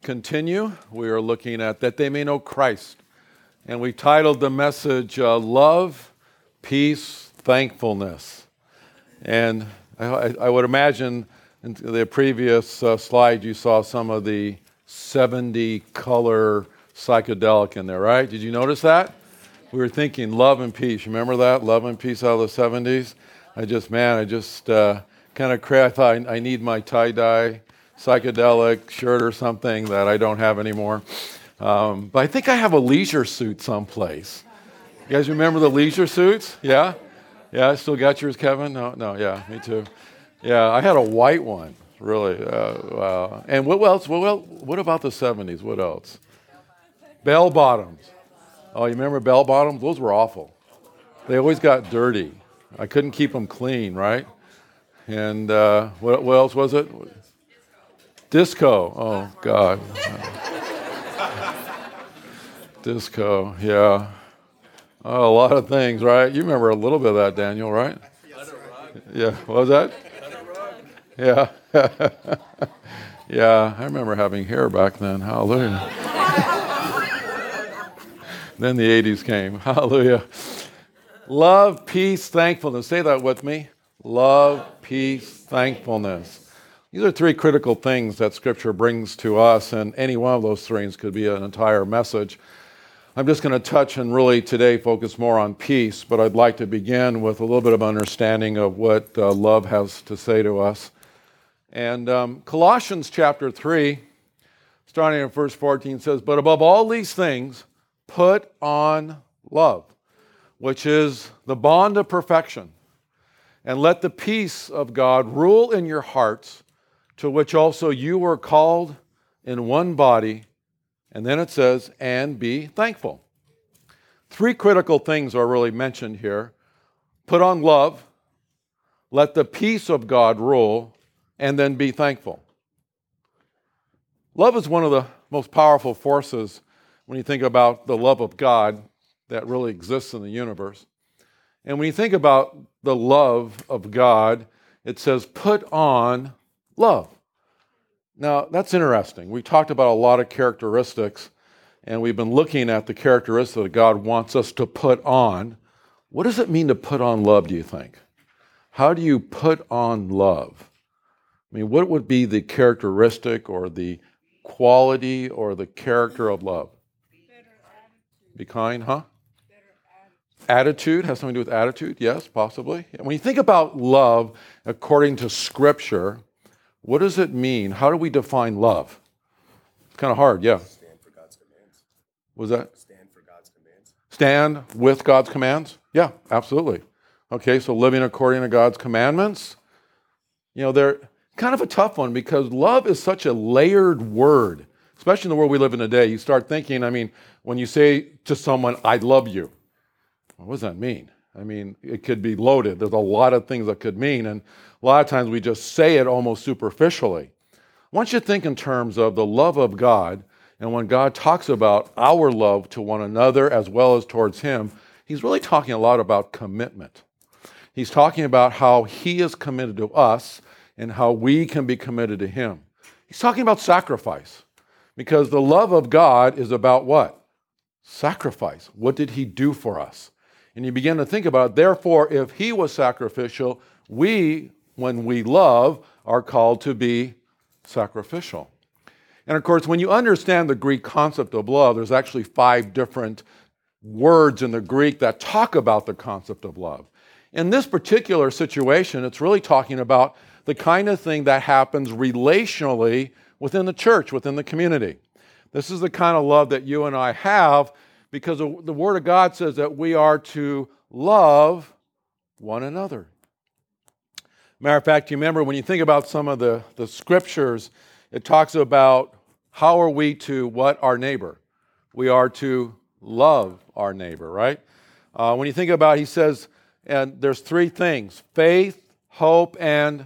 continue. We are looking at that they may know Christ. And we titled the message, Love, Peace, Thankfulness. And I would imagine in the previous slide you saw some of the 70 color psychedelic in there, right? Did you notice that? We were thinking love and peace. Remember that? Love and peace out of the 70s? I just kind of I thought I need my tie-dye psychedelic shirt or something that I don't have anymore. But I think I have a leisure suit someplace. You guys remember the leisure suits? Yeah? Yeah, I still got yours, Kevin? No, yeah, me too. Yeah, I had a white one, really. Wow. And what else? What about the 70s? What else? Bell bottoms. Oh, you remember bell bottoms? Those were awful. They always got dirty. I couldn't keep them clean, right? And what else was it? Disco. Oh, God. Disco, yeah. Oh, a lot of things, right? You remember a little bit of that, Daniel, right? Yeah, what was that? Yeah. Yeah, I remember having hair back then. Hallelujah. Then the 80s came. Hallelujah. Love, peace, thankfulness. Say that with me. Love, peace, thankfulness. These are three critical things that Scripture brings to us, and any one of those things could be an entire message. I'm just going to touch and really today focus more on peace, but I'd like to begin with a little bit of understanding of what love has to say to us. And Colossians chapter 3, starting at verse 14, says, "But above all these things, put on love, which is the bond of perfection. And let the peace of God rule in your hearts, to which also you were called in one body." And then it says, "and be thankful." Three critical things are really mentioned here. Put on love, let the peace of God rule, and then be thankful. Love is one of the most powerful forces when you think about the love of God that really exists in the universe. And when you think about the love of God, it says, put on love. Now, that's interesting. We talked about a lot of characteristics, and we've been looking at the characteristics that God wants us to put on. What does it mean to put on love, do you think? How do you put on love? I mean, what would be the characteristic or the quality or the character of love? Be kind, huh? Attitude has something to do with attitude, yes, possibly. And when you think about love according to Scripture, what does it mean? How do we define love? It's kind of hard, yeah. Stand for God's commands. Was that? Stand for God's commands. Stand with God's commands? Yeah, absolutely. Okay, so living according to God's commandments. You know, they're kind of a tough one because love is such a layered word, especially in the world we live in today. You start thinking, when you say to someone, "I love you," what does that mean? It could be loaded. There's a lot of things that could mean, and a lot of times we just say it almost superficially. I want you to think in terms of the love of God, and when God talks about our love to one another as well as towards Him, He's really talking a lot about commitment. He's talking about how He is committed to us and how we can be committed to Him. He's talking about sacrifice, because the love of God is about what? Sacrifice. What did He do for us? And you begin to think about it. Therefore, if He was sacrificial, we, when we love, are called to be sacrificial. And of course, when you understand the Greek concept of love, there's actually 5 different words in the Greek that talk about the concept of love. In this particular situation, it's really talking about the kind of thing that happens relationally within the church, within the community. This is the kind of love that you and I have, because the Word of God says that we are to love one another. Matter of fact, you remember when you think about some of the scriptures, it talks about how are we to what our neighbor? We are to love our neighbor, right? When you think about, he says, and there's 3 things: faith, hope, and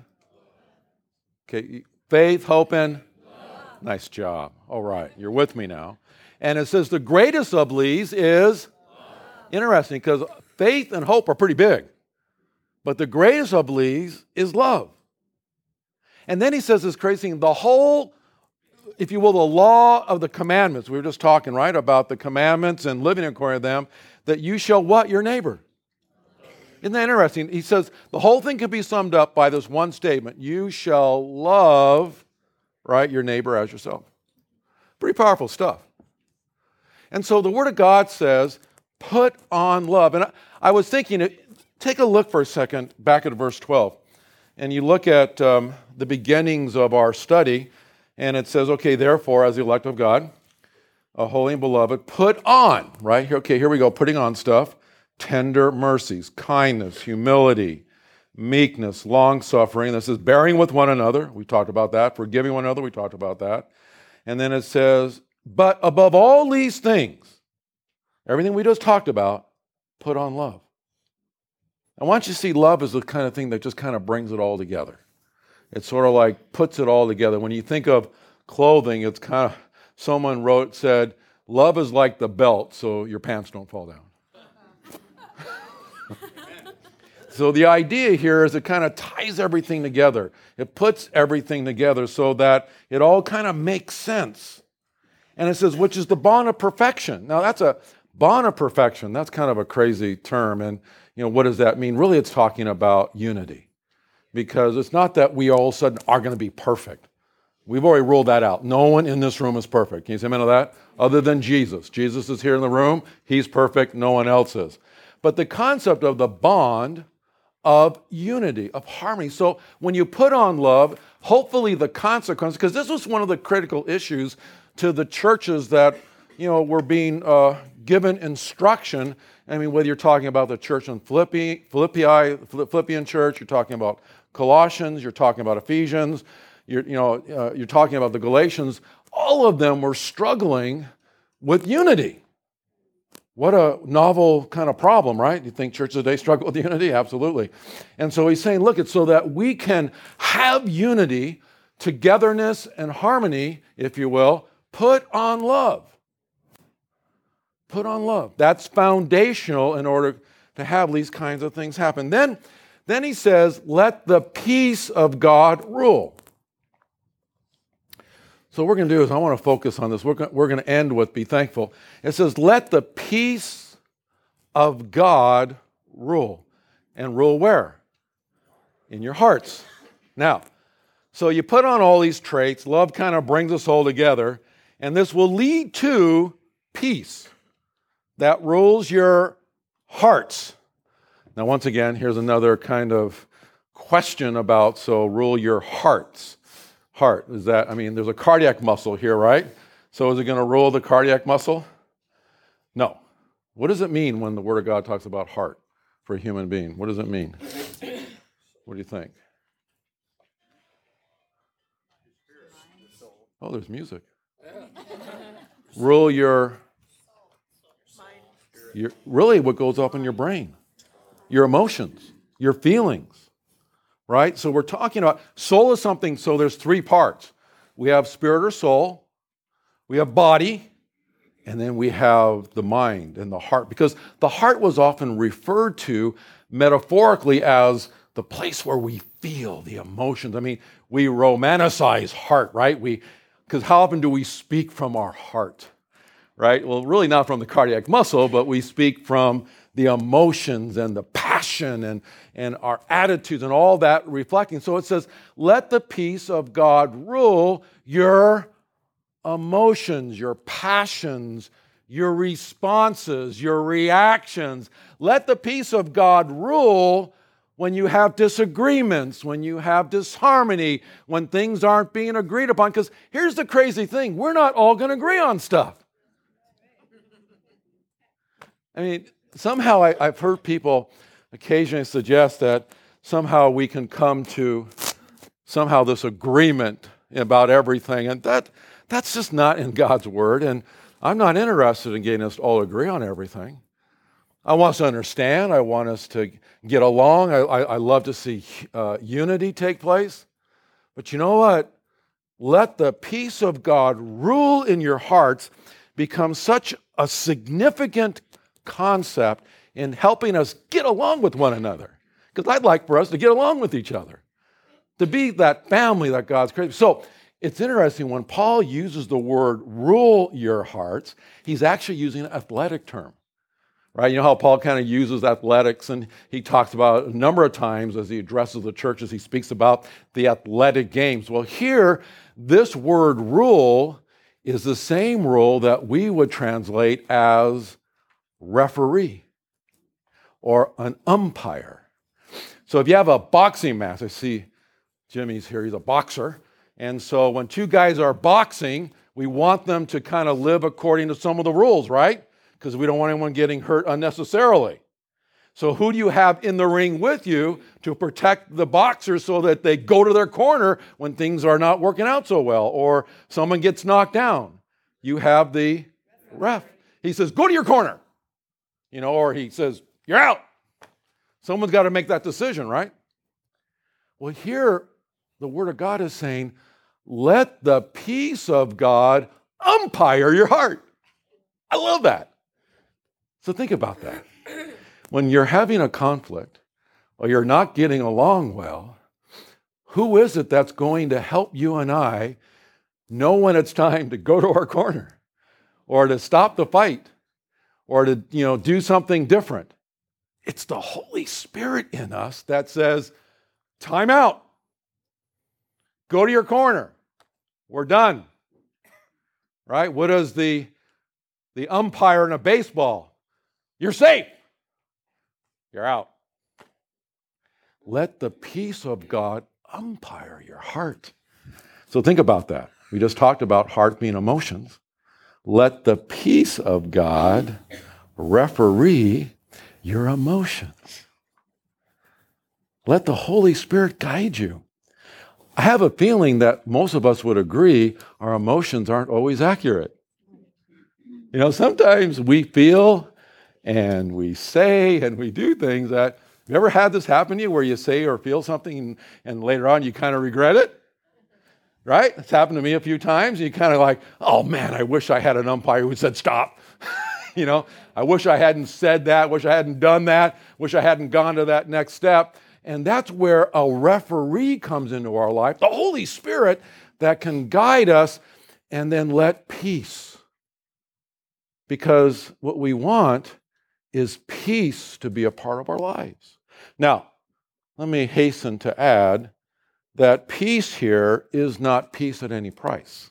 faith, hope, and love. Nice job. All right, you're with me now. And it says the greatest of these is love. Interesting, because faith and hope are pretty big. But the greatest of these is love. And then he says this crazy thing, the whole if you will, the law of the commandments. We were just talking, right, about the commandments and living according to them, that you shall what? Your neighbor. Isn't that interesting? He says the whole thing can be summed up by this one statement. You shall love, right, your neighbor as yourself. Pretty powerful stuff. And so the Word of God says, put on love. And I was thinking, take a look for a second back at verse 12. And you look at the beginnings of our study, and it says, okay, therefore, as the elect of God, a holy and beloved, put on, right? Okay, here we go, putting on stuff. Tender mercies, kindness, humility, meekness, long-suffering. This is bearing with one another. We talked about that. Forgiving one another. We talked about that. And then it says, but above all these things, everything we just talked about, put on love. I want you to see love as the kind of thing that just kind of brings it all together. It sort of like puts it all together. When you think of clothing, it's kind of, someone said, love is like the belt, so your pants don't fall down. So the idea here is it kind of ties everything together. It puts everything together so that it all kind of makes sense. And it says, which is the bond of perfection. Now that's a bond of perfection. That's kind of a crazy term. And what does that mean? Really, it's talking about unity. Because it's not that we all of a sudden are going to be perfect. We've already ruled that out. No one in this room is perfect. Can you say amen to that? Other than Jesus. Jesus is here in the room. He's perfect. No one else is. But the concept of the bond of unity, of harmony. So when you put on love, hopefully the consequence, because this was one of the critical issues to the churches that, were being given instruction. I mean, whether you're talking about the church in Philippian church, you're talking about Colossians, you're talking about Ephesians, you're talking about the Galatians, all of them were struggling with unity. What a novel kind of problem, right? You think churches today struggle with unity? Absolutely. And so he's saying, look, it's so that we can have unity, togetherness, and harmony, if you will, put on love. Put on love. That's foundational in order to have these kinds of things happen. Then he says, let the peace of God rule. So what we're going to do is I want to focus on this. We're going to end with be thankful. It says, let the peace of God rule. And rule where? In your hearts. Now, so you put on all these traits. Love kind of brings us all together. And this will lead to peace that rules your hearts. Now, once again, here's another kind of question about, so rule your hearts. Heart, is that, there's a cardiac muscle here, right? So is it going to rule the cardiac muscle? No. What does it mean when the Word of God talks about heart for a human being? What does it mean? What do you think? Oh, there's music. Rule your really what goes up in your brain, your emotions, your feelings. Right? So we're talking about soul is something, so there's three parts. We have spirit or soul, we have body, and then we have the mind and the heart. Because the heart was often referred to metaphorically as the place where we feel the emotions. We romanticize heart, right? Because how often do we speak from our heart? Right? Well, really not from the cardiac muscle, but we speak from the emotions and the passion and our attitudes and all that reflecting. So it says, let the peace of God rule your emotions, your passions, your responses, your reactions. Let the peace of God rule when you have disagreements, when you have disharmony, when things aren't being agreed upon. Because here's the crazy thing, we're not all going to agree on stuff. Somehow I've heard people occasionally suggest that somehow we can come to this agreement about everything, and that's just not in God's Word, and I'm not interested in getting us to all agree on everything. I want us to understand. I want us to get along. I love to see unity take place. But you know what? Let the peace of God rule in your hearts become such a significant concept in helping us get along with one another. Because I'd like for us to get along with each other, to be that family that God's created. So it's interesting when Paul uses the word rule your hearts, he's actually using an athletic term. Right? You know how Paul kind of uses athletics, and he talks about a number of times as he addresses the churches, he speaks about the athletic games. Well, here, this word rule is the same rule that we would translate as referee or an umpire. So if you have a boxing match, I see Jimmy's here, he's a boxer. And so when two guys are boxing, we want them to kind of live according to some of the rules, right? Because we don't want anyone getting hurt unnecessarily. So who do you have in the ring with you to protect the boxers so that they go to their corner when things are not working out so well or someone gets knocked down? You have the ref. He says, go to your corner. Or he says, you're out. Someone's got to make that decision, right? Well, here, the Word of God is saying, let the peace of God umpire your heart. I love that. So think about that. When you're having a conflict or you're not getting along well, who is it that's going to help you and I know when it's time to go to our corner or to stop the fight or to, do something different? It's the Holy Spirit in us that says, time out. Go to your corner. We're done. Right? What does the umpire in a baseball? You're safe. You're out. Let the peace of God umpire your heart. So think about that. We just talked about heart being emotions. Let the peace of God referee your emotions. Let the Holy Spirit guide you. I have a feeling that most of us would agree our emotions aren't always accurate. Sometimes we feel and we say and we do things that, you ever had this happen to you where you say or feel something and later on you kind of regret it? Right? It's happened to me a few times. You kind of like, oh man, I wish I had an umpire who said stop. I wish I hadn't said that, wish I hadn't done that, wish I hadn't gone to that next step. And that's where a referee comes into our life, the Holy Spirit that can guide us and then let peace. Because what we want is peace to be a part of our lives. Now, let me hasten to add that peace here is not peace at any price.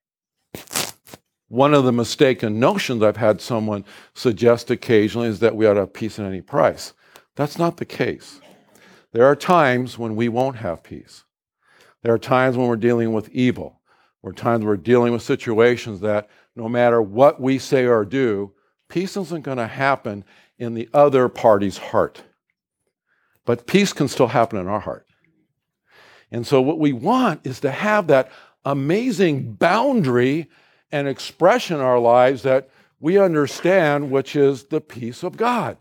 One of the mistaken notions I've had someone suggest occasionally is that we ought to have peace at any price. That's not the case. There are times when we won't have peace. There are times when we're dealing with evil. There are times we're dealing with situations that no matter what we say or do, peace isn't going to happen in the other party's heart. But peace can still happen in our heart. And so what we want is to have that amazing boundary and expression in our lives that we understand, which is the peace of God.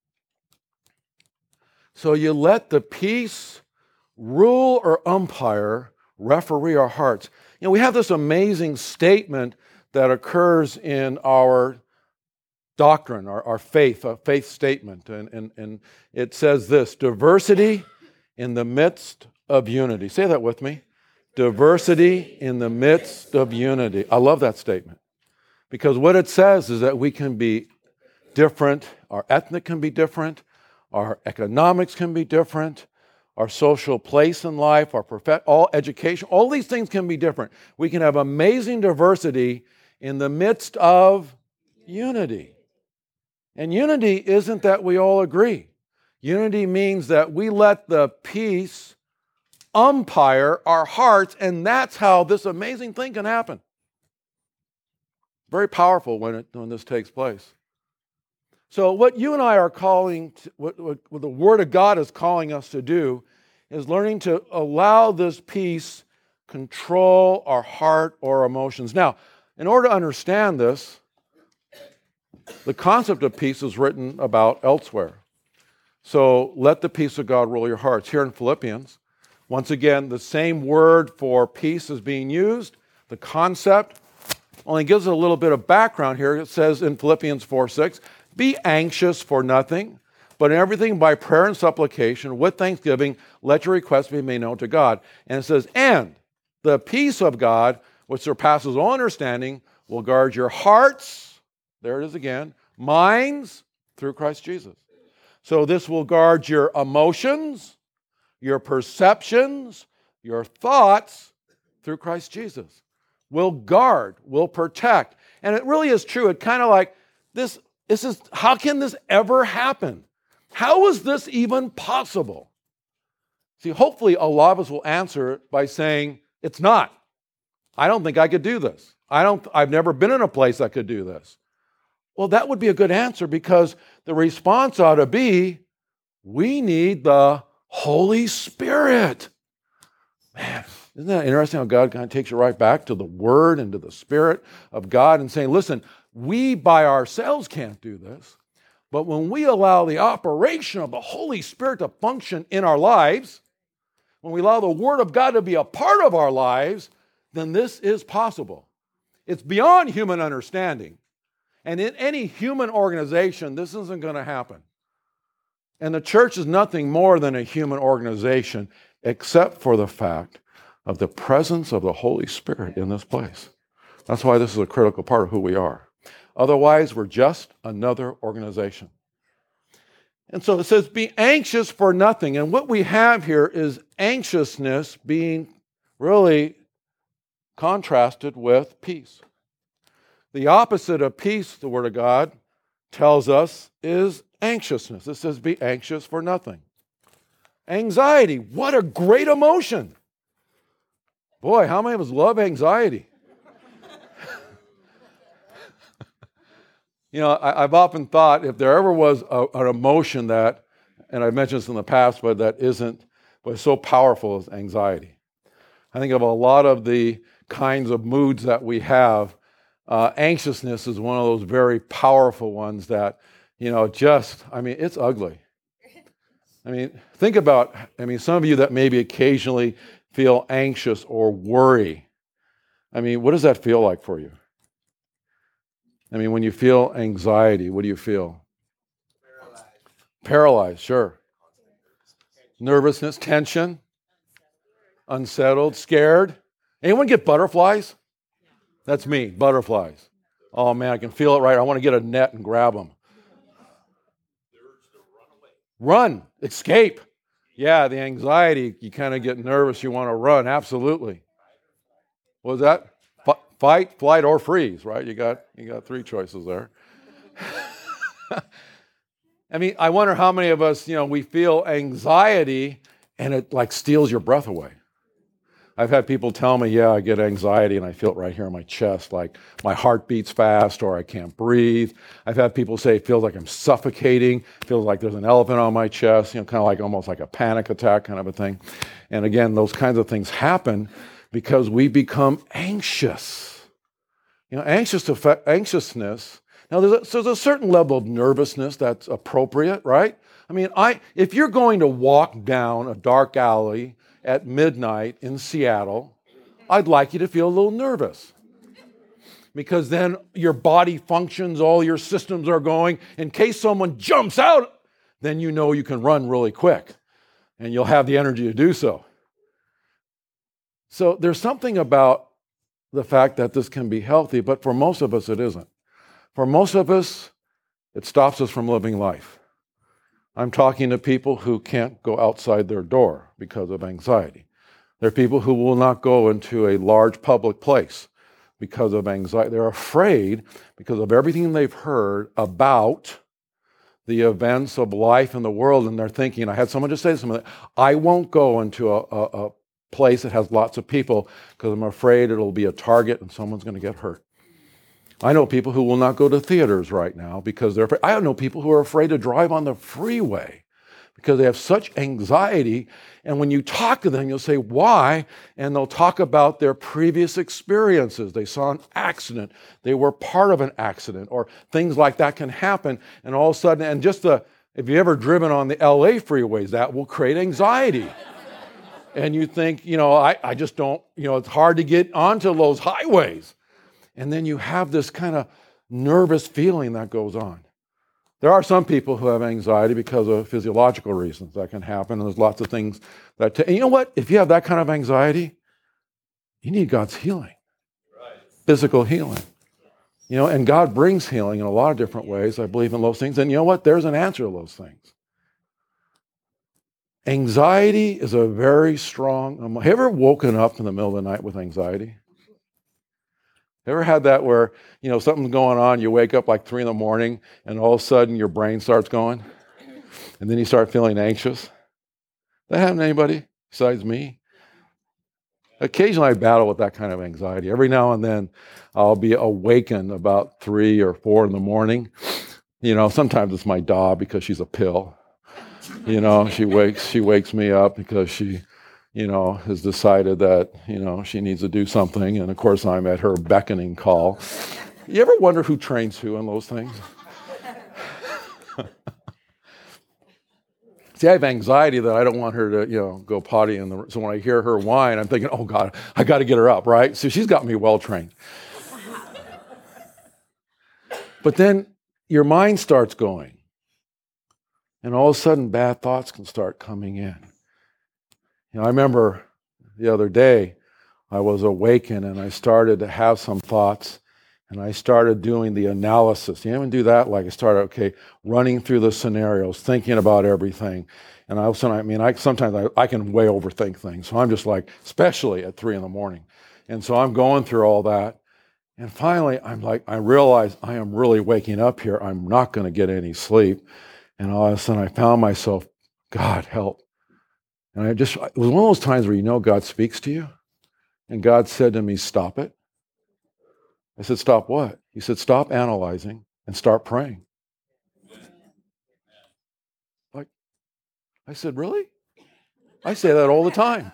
So you let the peace rule or umpire, referee our hearts. We have this amazing statement that occurs in our doctrine, our faith, a faith statement. And it says this: diversity in the midst of unity. Say that with me. Diversity in the midst of unity. I love that statement. Because what it says is that we can be different, our ethnic can be different, our economics can be different, our social place in life, all education, all these things can be different. We can have amazing diversity in the midst of unity. And unity isn't that we all agree. Unity means that we let the peace umpire our hearts, and that's how this amazing thing can happen. Very powerful when this takes place. So what you and I are calling, what the Word of God is calling us to do, is learning to allow this peace control our heart or emotions. Now, in order to understand this, the concept of peace is written about elsewhere. So let the peace of God rule your hearts. Here in Philippians, once again, the same word for peace is being used. The concept only gives it a little bit of background here. It says in Philippians 4:6, be anxious for nothing, but in everything by prayer and supplication, with thanksgiving, let your requests be made known to God. And it says, and the peace of God, which surpasses all understanding, will guard your hearts, there it is again, minds through Christ Jesus. So this will guard your emotions, your perceptions, your thoughts through Christ Jesus. Will guard, will protect. And it really is true. It kind of like this is, how can this ever happen? How is this even possible? See, hopefully a lot of us will answer it by saying, it's not. I don't think I could do this. I've never been in a place that could do this. Well, that would be a good answer, because the response ought to be, we need the Holy Spirit. Man, isn't that interesting how God kind of takes you right back to the Word and to the Spirit of God and saying, listen, we by ourselves can't do this, but when we allow the operation of the Holy Spirit to function in our lives, when we allow the Word of God to be a part of our lives, then this is possible. It's beyond human understanding. And in any human organization, this isn't going to happen. And the church is nothing more than a human organization, except for the fact of the presence of the Holy Spirit in this place. That's why this is a critical part of who we are. Otherwise, we're just another organization. And so it says, be anxious for nothing. And what we have here is anxiousness being really contrasted with peace. The opposite of peace, the Word of God tells us, is anxiousness. It says, be anxious for nothing. Anxiety, what a great emotion. Boy, how many of us love anxiety? You know, I've often thought if there ever was an emotion that, and I've mentioned this in the past, but that isn't, but it's so powerful as anxiety. I think of a lot of the kinds of moods that we have. Anxiousness is one of those very powerful ones that, you know, it's ugly. Think about, some of you that maybe occasionally feel anxious or worry. What does that feel like for you? When you feel anxiety, what do you feel? Paralyzed, sure. Nervousness, tension, unsettled, scared. Anyone get butterflies? That's me, butterflies. Oh man, I can feel it right. I want to get a net and grab them. Run, escape. Yeah, the anxiety, you kind of get nervous, you want to run, absolutely. What was that? Fight, flight, or freeze, right? You got three choices there. I wonder how many of us, we feel anxiety and it like steals your breath away. I've had people tell me, I get anxiety and I feel it right here in my chest, like my heart beats fast or I can't breathe. I've had people say it feels like I'm suffocating, feels like there's an elephant on my chest, kind of like almost like a panic attack kind of a thing. And again, those kinds of things happen because we become anxious. Anxiousness. Now, there's a certain level of nervousness that's appropriate, right? If you're going to walk down a dark alley at midnight in Seattle, I'd like you to feel a little nervous. Because then your body functions, all your systems are going. In case someone jumps out, then you know you can run really quick. And you'll have the energy to do so. So there's something about the fact that this can be healthy, but for most of us it isn't. For most of us, it stops us from living life. I'm talking to people who can't go outside their door because of anxiety. There are people who will not go into a large public place because of anxiety. They're afraid because of everything they've heard about the events of life in the world, and they're thinking, I had someone just say something, I won't go into a place that has lots of people because I'm afraid it'll be a target and someone's going to get hurt. I know people who will not go to theaters right now because they're afraid. I know people who are afraid to drive on the freeway because they have such anxiety. And when you talk to them, you'll say, why? And they'll talk about their previous experiences. They saw an accident. They were part of an accident, or things like that can happen. And all of a sudden, if you've ever driven on the LA freeways, that will create anxiety. And you think, I just don't, it's hard to get onto those highways. And then you have this kind of nervous feeling that goes on. There are some people who have anxiety because of physiological reasons that can happen. And there's lots of things that, and you know what? If you have that kind of anxiety, You need God's healing, physical healing. And God brings healing in a lot of different ways. I believe in those things. And you know what? There's an answer to those things. Anxiety is a very strong. Have you ever woken up in the middle of the night with anxiety? Ever had that where, something's going on, you wake up like 3 a.m, and all of a sudden your brain starts going, and then you start feeling anxious? That happen to anybody besides me? Occasionally I battle with that kind of anxiety. Every now and then I'll be awakened about 3 or 4 a.m. Sometimes it's my dog because she's a pill. She wakes me up because she has decided that, she needs to do something. And of course, I'm at her beckoning call. You ever wonder who trains who in those things? See, I have anxiety that I don't want her to, go potty in the room. So when I hear her whine, I'm thinking, oh God, I got to get her up, right? So she's got me well trained. But then your mind starts going. And all of a sudden, bad thoughts can start coming in. I remember the other day, I was awakened and I started to have some thoughts, and I started doing the analysis. You even do that? Like I started, running through the scenarios, thinking about everything. And sometimes I can way overthink things. So I'm just like, especially at 3 a.m. And so I'm going through all that. And finally, I realize I am really waking up here. I'm not going to get any sleep. And all of a sudden I found myself, God, help. And it was one of those times where God speaks to you. And God said to me, stop it. I said, stop what? He said, stop analyzing and start praying. I said, really? I say that all the time.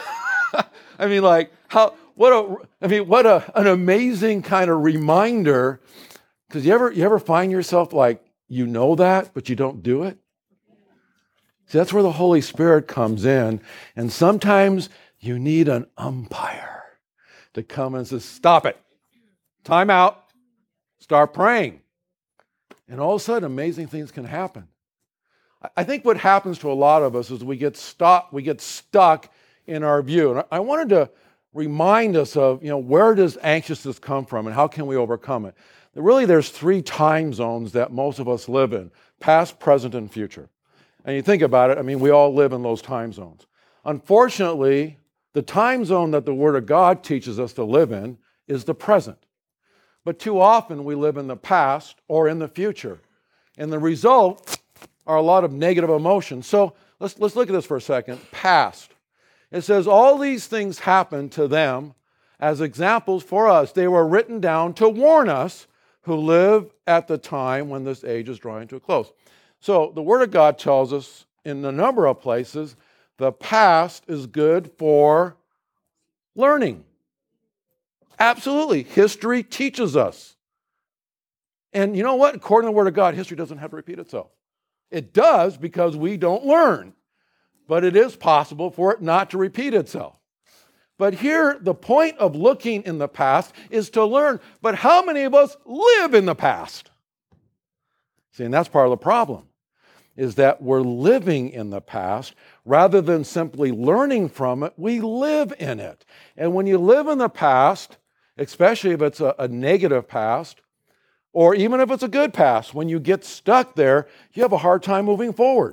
What an amazing kind of reminder. Because you ever find yourself like, that, but you don't do it? See, that's where the Holy Spirit comes in. And sometimes you need an umpire to come and say, stop it. Time out. Start praying. And all of a sudden, amazing things can happen. I think what happens to a lot of us is we get stuck in our view. And I wanted to remind us of, where does anxiousness come from and how can we overcome it? Really, there's 3 time zones that most of us live in: past, present, and future. And you think about it, we all live in those time zones. Unfortunately, the time zone that the Word of God teaches us to live in is the present. But too often we live in the past or in the future. And the result are a lot of negative emotions. So let's look at this for a second. Past. It says all these things happened to them as examples for us. They were written down to warn us who live at the time when this age is drawing to a close. So the Word of God tells us in a number of places the past is good for learning. Absolutely. History teaches us. And you know what? According to the Word of God, history doesn't have to repeat itself. It does because we don't learn. But it is possible for it not to repeat itself. But here, the point of looking in the past is to learn. But how many of us live in the past? See, and that's part of the problem, is that we're living in the past. Rather than simply learning from it, we live in it. And when you live in the past, especially if it's a negative past, or even if it's a good past, when you get stuck there, you have a hard time moving forward.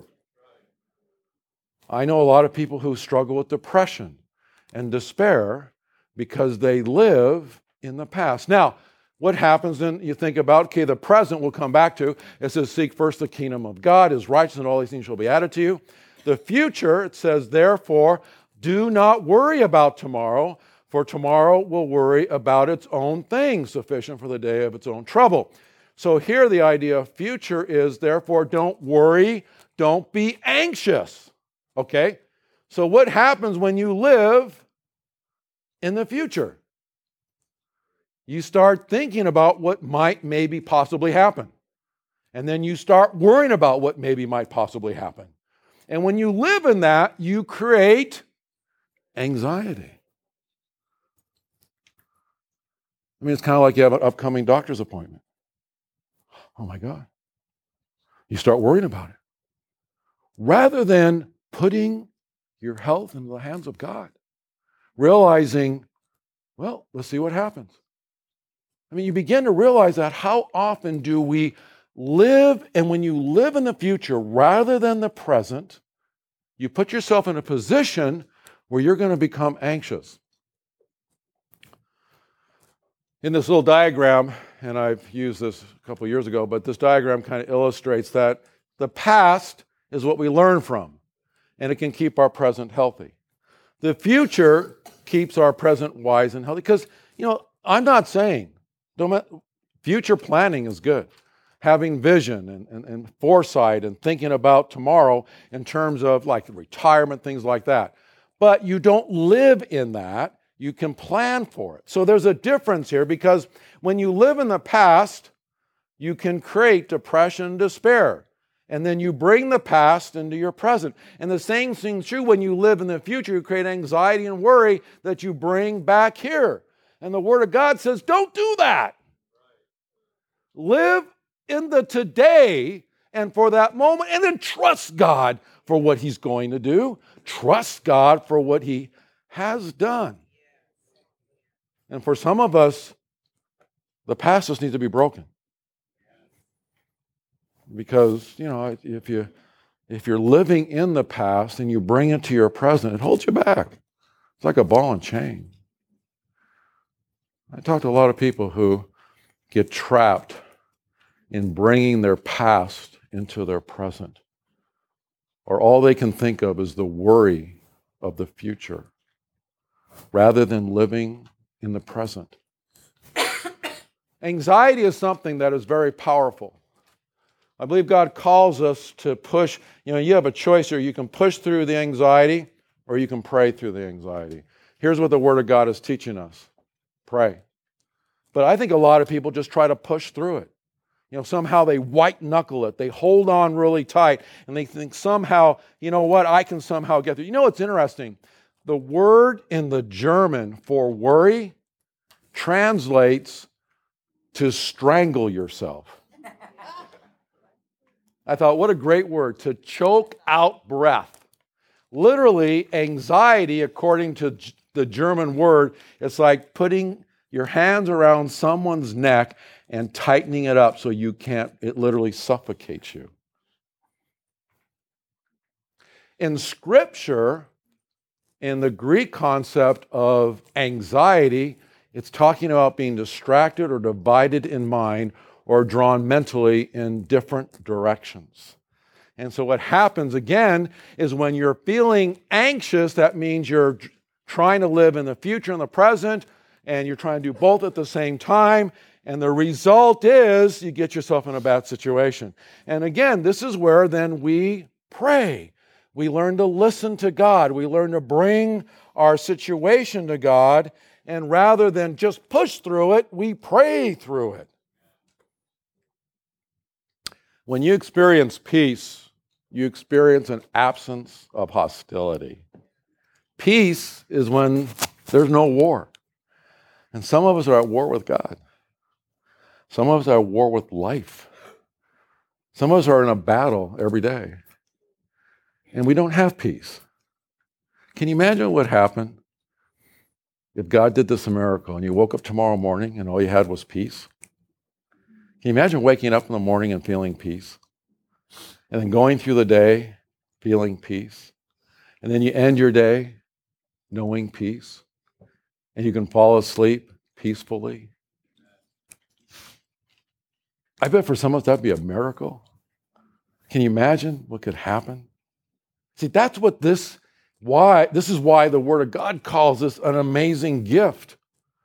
I know a lot of people who struggle with depression and despair because they live in the past. Now, what happens then? You think about, the present we'll come back to. It says, seek first the kingdom of God, His righteousness, and all these things shall be added to you. The future, it says, therefore, do not worry about tomorrow, for tomorrow will worry about its own things, sufficient for the day of its own trouble. So here the idea of future is, therefore, don't worry, don't be anxious. Okay? So what happens when you live in the future? You start thinking about what might maybe possibly happen. And then you start worrying about what maybe might possibly happen. And when you live in that, you create anxiety. It's kind of like you have an upcoming doctor's appointment. Oh my God. You start worrying about it. Rather than putting your health into the hands of God, realizing Well, let's see what happens. I mean, you begin to realize that how often do we live, and when you live in the future rather than the present, you put yourself in a position where you're going to become anxious. In this little diagram, and I've used this a couple years ago, but this diagram kind of illustrates that the past is what we learn from, and it can keep our present healthy. The future keeps our present wise and healthy. Because, I'm not saying future planning is good. Having vision and foresight and thinking about tomorrow in terms of like retirement, things like that. But you don't live in that. You can plan for it. So there's a difference here, because when you live in the past, you can create depression and despair. And then you bring the past into your present. And the same thing's true when you live in the future. You create anxiety and worry that you bring back here. And the Word of God says, don't do that. Live in the today and for that moment, and then trust God for what He's going to do. Trust God for what He has done. And for some of us, the past just needs to be broken. Because, if you're living in the past and you bring it to your present, it holds you back. It's like a ball and chain. I talk to a lot of people who get trapped in bringing their past into their present. Or all they can think of is the worry of the future, rather than living in the present. Anxiety is something that is very powerful. I believe God calls us to push. You have a choice here. You can push through the anxiety, or you can pray through the anxiety. Here's what the Word of God is teaching us. Pray. But I think a lot of people just try to push through it. Somehow they white knuckle it. They hold on really tight, and they think somehow, I can somehow get through. It's interesting. The word in the German for worry translates to strangle yourself. I thought, what a great word, to choke out breath. Literally, anxiety, according to the German word, it's like putting your hands around someone's neck and tightening it up so you can't, it literally suffocates you. In Scripture, in the Greek concept of anxiety, it's talking about being distracted or divided in mind or drawn mentally in different directions. And so what happens again is when you're feeling anxious, that means you're trying to live in the future and the present, and you're trying to do both at the same time. And the result is you get yourself in a bad situation. And again, this is where then we pray. We learn to listen to God. We learn to bring our situation to God. And rather than just push through it, we pray through it. When you experience peace, you experience an absence of hostility. Peace is when there's no war. And some of us are at war with God. Some of us are at war with life. Some of us are in a battle every day. And we don't have peace. Can you imagine what would happen if God did this miracle and you woke up tomorrow morning and all you had was peace? Can you imagine waking up in the morning and feeling peace? And then going through the day feeling peace? And then you end your day knowing peace? And you can fall asleep peacefully? I bet for some of us that'd be a miracle. Can you imagine what could happen? See, that's what this is why the Word of God calls this an amazing gift.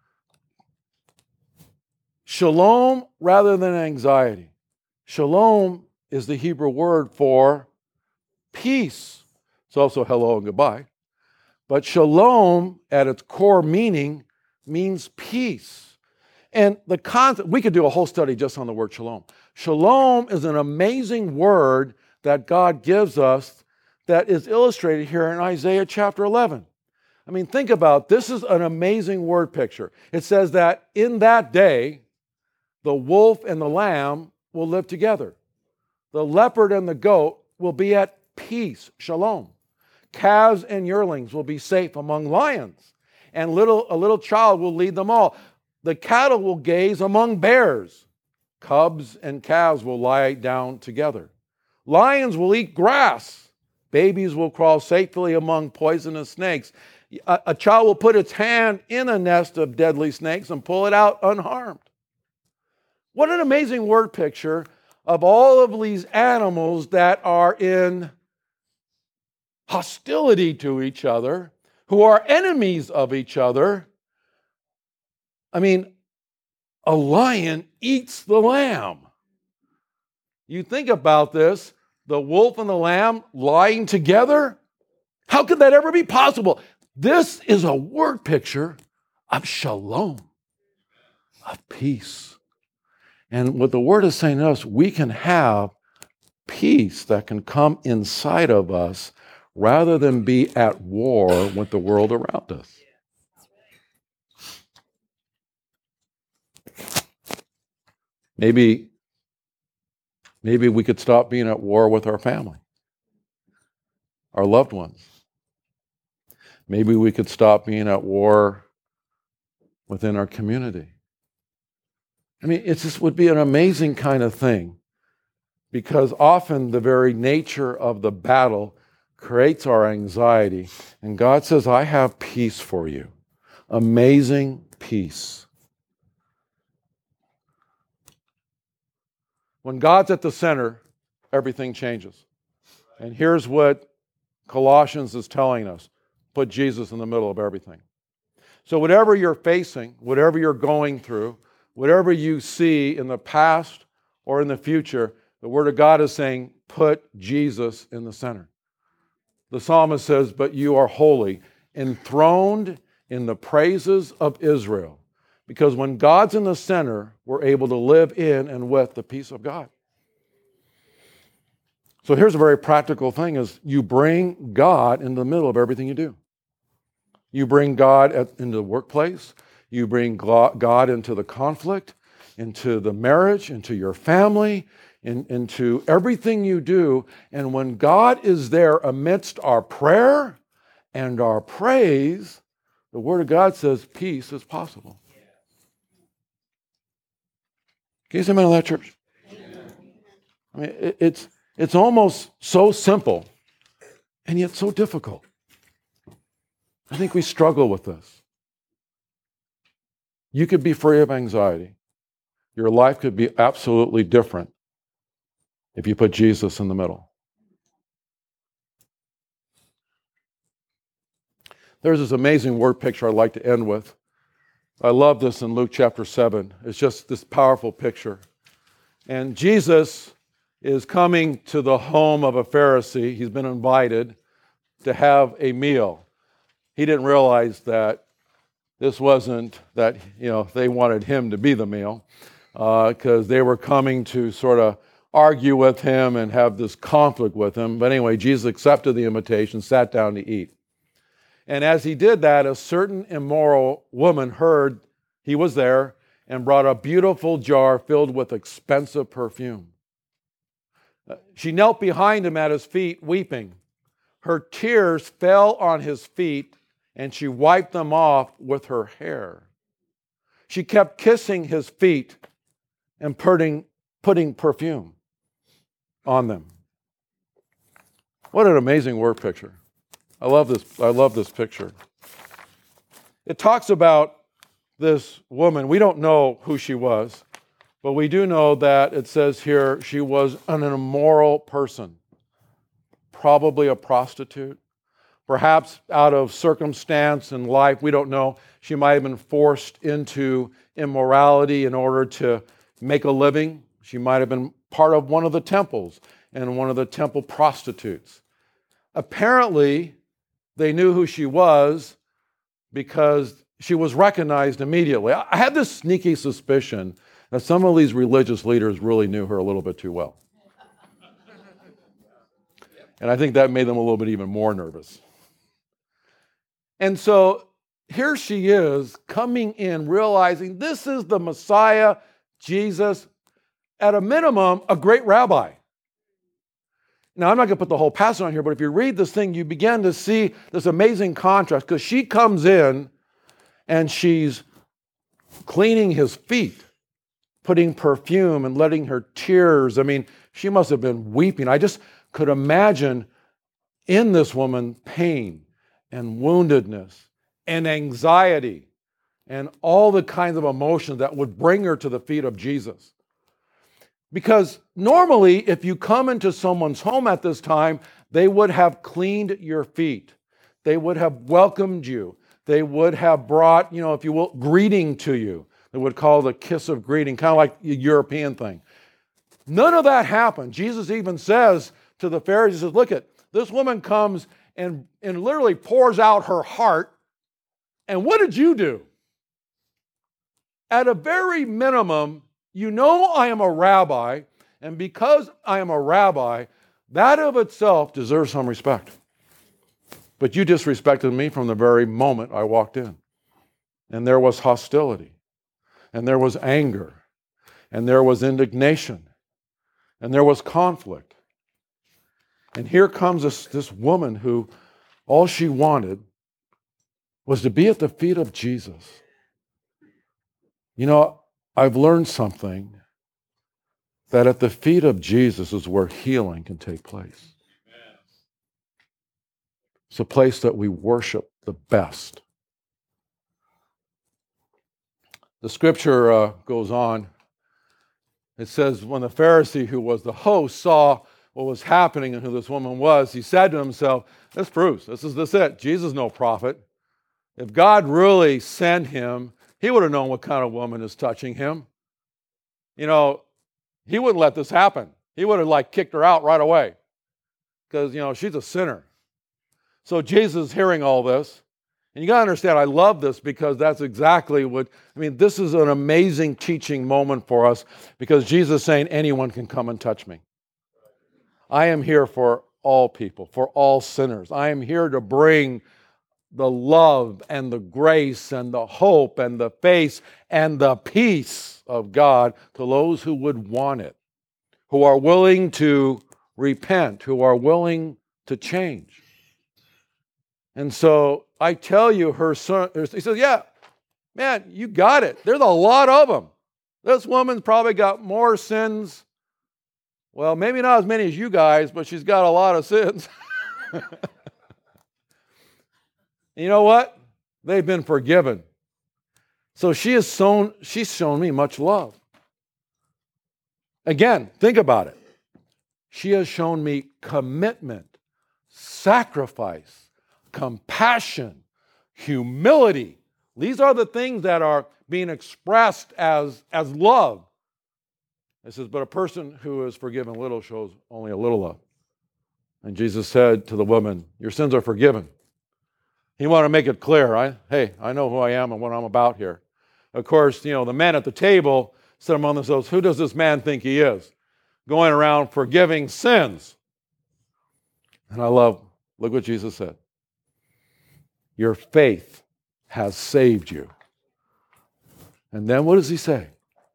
Shalom rather than anxiety. Shalom is the Hebrew word for peace. It's also hello and goodbye. But shalom, at its core meaning, means peace. And the concept, we could do a whole study just on the word shalom. Shalom is an amazing word that God gives us that is illustrated here in Isaiah chapter 11. I mean, think about it. This is an amazing word picture. It says that in that day, the wolf and the lamb will live together. The leopard and the goat will be at peace, shalom. Calves and yearlings will be safe among lions. and a little child will lead them all. The cattle will gaze among bears. Cubs and calves will lie down together. Lions will eat grass. Babies will crawl safely among poisonous snakes. A child will put its hand in a nest of deadly snakes and pull it out unharmed. What an amazing word picture of all of these animals that are in hostility to each other, who are enemies of each other. I mean, a lion eats the lamb. You think about this, the wolf and the lamb lying together? How could that ever be possible? This is a word picture of shalom, of peace. And what the word is saying to us, we can have peace that can come inside of us rather than be at war with the world around us. Maybe we could stop being at war with our family, our loved ones. Maybe we could stop being at war within our community. I mean, it just would be an amazing kind of thing, because often the very nature of the battle creates our anxiety. And God says, I have peace for you. Amazing peace. When God's at the center, everything changes. And here's what Colossians is telling us. Put Jesus in the middle of everything. So whatever you're facing, whatever you're going through, whatever you see in the past or in the future, the Word of God is saying, put Jesus in the center. The psalmist says, but you are holy, enthroned in the praises of Israel. Because when God's in the center, we're able to live in and with the peace of God. So here's a very practical thing, is you bring God in the middle of everything you do. You bring God into the workplace. You bring God into the conflict, into the marriage, into your family, into everything you do. And when God is there amidst our prayer and our praise, the Word of God says peace is possible. Can you say amen on that, church? I mean, it's almost so simple and yet so difficult. I think we struggle with this. You could be free of anxiety. Your life could be absolutely different if you put Jesus in the middle. There's this amazing word picture I'd like to end with. I love this in Luke chapter 7. It's just this powerful picture. And Jesus is coming to the home of a Pharisee. He's been invited to have a meal. He didn't realize that this wasn't that, they wanted him to be the meal, because they were coming to sort of argue with him and have this conflict with him. But anyway, Jesus accepted the invitation, sat down to eat. And as he did that, a certain immoral woman heard he was there and brought a beautiful jar filled with expensive perfume. She knelt behind him at his feet, weeping. Her tears fell on his feet, and she wiped them off with her hair. She kept kissing his feet and putting perfume on them. What an amazing word picture. I love this picture. It talks about this woman. We don't know who she was, but we do know that it says here she was an immoral person, probably a prostitute. Perhaps out of circumstance in life, we don't know. She might have been forced into immorality in order to make a living. She might have been part of one of the temples and one of the temple prostitutes. Apparently, they knew who she was because she was recognized immediately. I had this sneaky suspicion that some of these religious leaders really knew her a little bit too well. And I think that made them a little bit even more nervous. And so here she is coming in, realizing this is the Messiah, Jesus, at a minimum, a great rabbi. Now, I'm not going to put the whole passage on here, but if you read this thing, you begin to see this amazing contrast, because she comes in and she's cleaning his feet, putting perfume and letting her tears. I mean, she must have been weeping. I just could imagine in this woman pain and woundedness and anxiety and all the kinds of emotions that would bring her to the feet of Jesus. Because normally, if you come into someone's home at this time, they would have cleaned your feet. They would have welcomed you. They would have brought, if you will, greeting to you. They would call it a kiss of greeting, kind of like a European thing. None of that happened. Jesus even says to the Pharisees, he says, look at, this woman comes and literally pours out her heart. And what did you do? At a very minimum, you know I am a rabbi, and because I am a rabbi, that of itself deserves some respect. But you disrespected me from the very moment I walked in. And there was hostility, and there was anger, and there was indignation, and there was conflict. And here comes this woman who all she wanted was to be at the feet of Jesus. I've learned something, that at the feet of Jesus is where healing can take place. It's a place that we worship the best. The scripture goes on. It says, when the Pharisee who was the host saw what was happening and who this woman was, he said to himself, this proves, this is it. Jesus is no prophet. If God really sent him, he would have known what kind of woman is touching him. He wouldn't let this happen. He would have kicked her out right away because, she's a sinner. So Jesus is hearing all this. And you got to understand, I love this because that's exactly this is an amazing teaching moment for us because Jesus is saying anyone can come and touch me. I am here for all people, for all sinners. I am here to bring the love and the grace and the hope and the faith and the peace of God to those who would want it, who are willing to repent, who are willing to change. And so I tell you, her son, he says, yeah, man, you got it. There's a lot of them. This woman's probably got more sins. Well, maybe not as many as you guys, but she's got a lot of sins. You know what? They've been forgiven. So she's shown me much love. Again, think about it. She has shown me commitment, sacrifice, compassion, humility. These are the things that are being expressed as love. It says, but a person who is forgiven little shows only a little love. And Jesus said to the woman, your sins are forgiven. He wanted to make it clear, I know who I am and what I'm about here. Of course, the men at the table said among themselves, who does this man think he is? Going around forgiving sins. And look what Jesus said. Your faith has saved you. And then what does he say?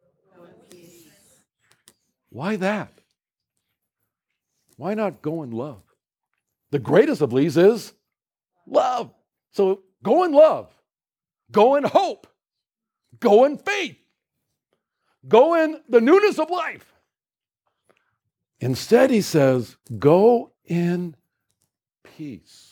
Why that? Why not go in love? The greatest of these is love. So go in love, go in hope, go in faith, go in the newness of life. Instead, he says, go in peace.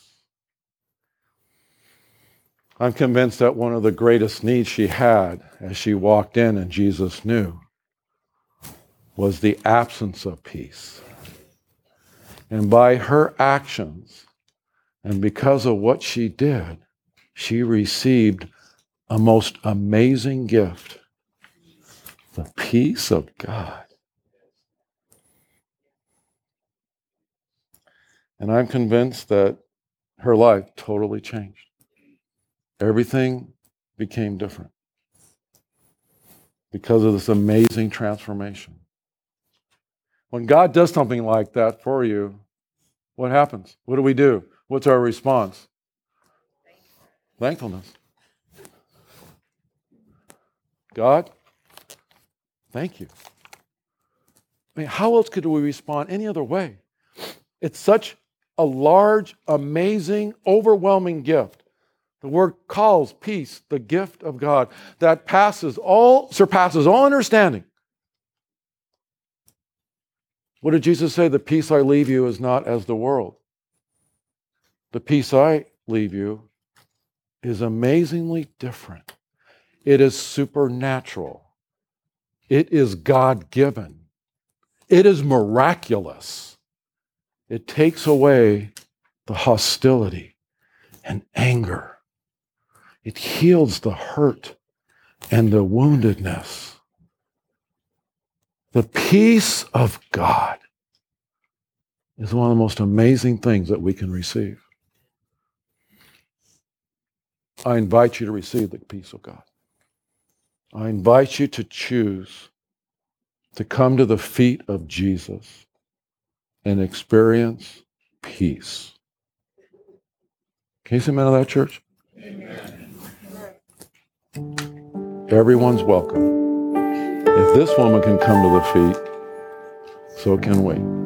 I'm convinced that one of the greatest needs she had as she walked in and Jesus knew was the absence of peace. And by her actions, and because of what she did, she received a most amazing gift, the peace of God. And I'm convinced that her life totally changed. Everything became different because of this amazing transformation. When God does something like that for you, what happens? What do? What's our response? Thankfulness. God, thank you. How else could we respond any other way? It's such a large, amazing, overwhelming gift. The word calls peace, the gift of God that surpasses all understanding. What did Jesus say? The peace I leave you is not as the world. The peace I leave you is amazingly different. It is supernatural. It is God-given. It is miraculous. It takes away the hostility and anger. It heals the hurt and the woundedness. The peace of God is one of the most amazing things that we can receive. I invite you to receive the peace of God. I invite you to choose to come to the feet of Jesus and experience peace. Can you say amen to that, church? Amen. Everyone's welcome. If this woman can come to the feet, so can we.